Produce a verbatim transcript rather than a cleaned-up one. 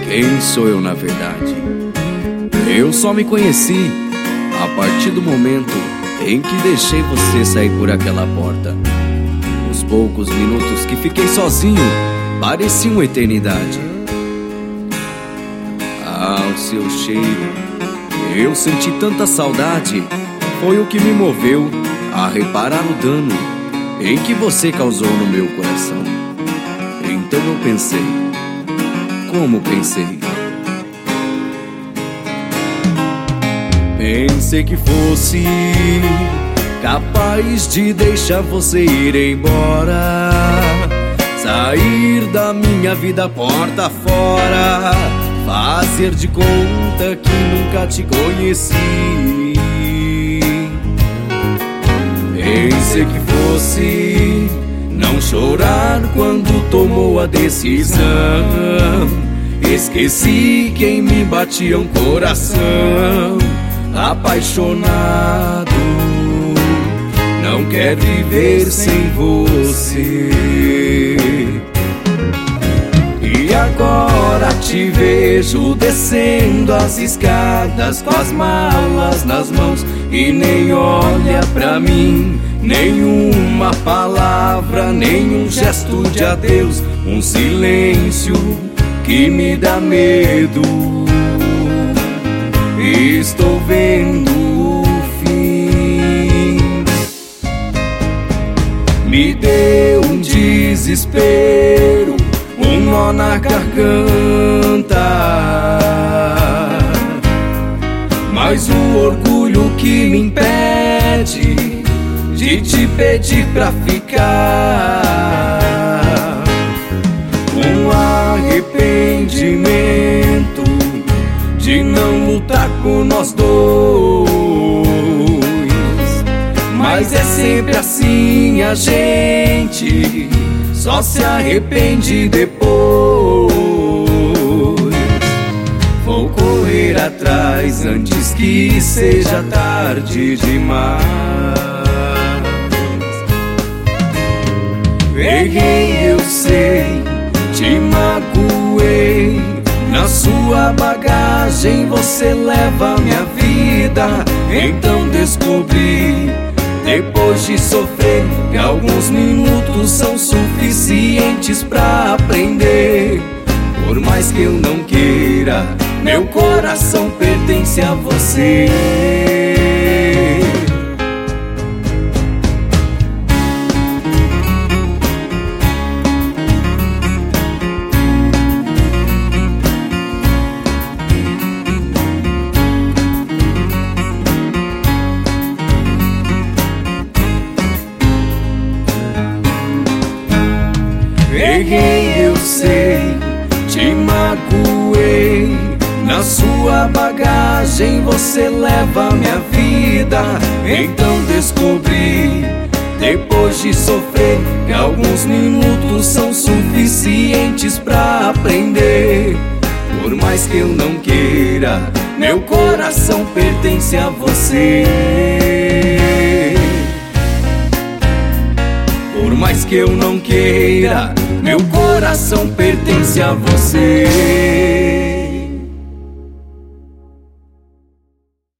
Quem sou eu na verdade? Eu só me conheci a partir do momento em que deixei você sair por aquela porta. Os poucos minutos que fiquei sozinho pareciam uma eternidade. Ah, o seu cheiro, eu senti tanta saudade. Foi o que me moveu a reparar o dano em que você causou no meu coração. Então eu pensei, como pensei? Pensei que fosse capaz de deixar você ir embora, sair da minha vida porta fora, fazer de conta que nunca te conheci. Pensei que fosse não chorar quando tomou a decisão. Esqueci quem me batia um coração apaixonado. Não quer viver sem você. E agora te vejo descendo as escadas com as malas nas mãos e nem olha pra mim. Nenhuma palavra, nenhum gesto de adeus, um silêncio que me dá medo. Estou vendo o fim. Me deu um desespero, um nó na garganta, mas o orgulho que me impede de te pedir pra ficar. Um arrependimento de não lutar por nós dois. Mas é sempre assim, a gente só se arrepende depois. Vou correr atrás antes que seja tarde demais. Errei, eu sei, te magoei. Na sua bagagem você leva minha vida. Então descobri, depois de sofrer, que alguns minutos são suficientes pra aprender. Por mais que eu não queira, meu coração pertence a você. Errei, eu sei, te magoei. Na sua bagagem você leva minha vida. Então descobri, depois de sofrer, que alguns minutos são suficientes pra aprender. Por mais que eu não queira, meu coração pertence a você. Por mais que eu não queira, meu coração pertence a você.